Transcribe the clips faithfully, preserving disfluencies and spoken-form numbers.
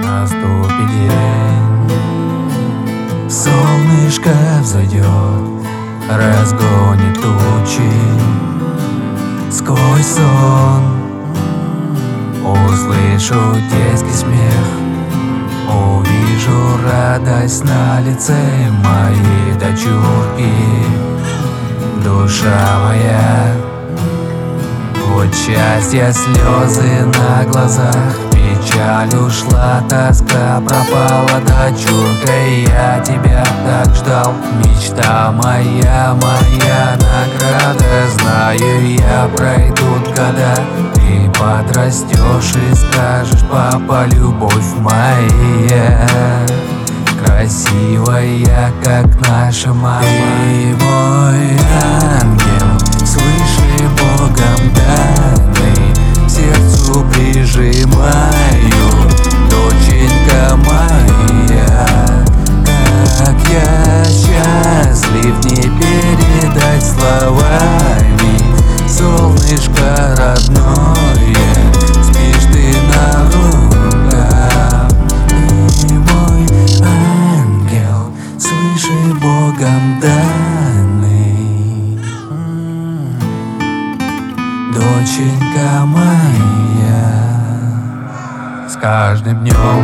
Наступит день, солнышко взойдет, разгонит тучи. Сквозь сон услышу детский смех, увижу радость на лице моей дочурки. Душа моя, вот счастье, слезы на глазах, печаль ушла, тоска пропала, дочурка, я тебя так ждал. Мечта моя, моя награда, знаю я, пройдут года, ты подрастешь и скажешь: папа, любовь моя, красивая, как наша мама. Ты мой ангел, свыше Богом данный, к сердцу прижимаю, доченька моя. Как я счастлив, не передать словами, солнышко родное, спишь ты на руках. Ты мой ангел, свыше Богом данный, доченька моя. С каждым днем,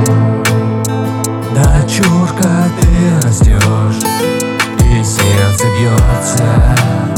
дочурка, ты растешь, и сердце бьется,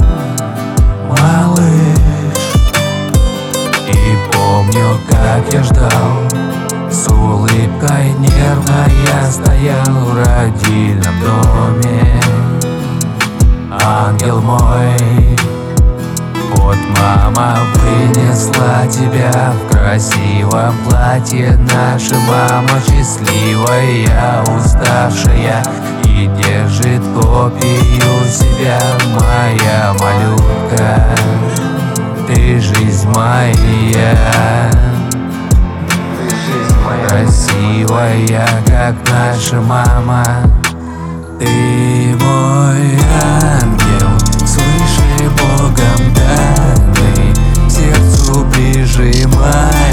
малыш. И помню, как я ждал, с улыбкой нервно я стоял в родильном доме. Ангел мой, вот мама вынесла тебя в красивом платье. Наша мама счастливая, уставшая, и держит копию себя. Моя малютка, ты жизнь моя, красивая, как наша мама. Ты мой ангел, свыше Богом данный, к сердцу прижимай.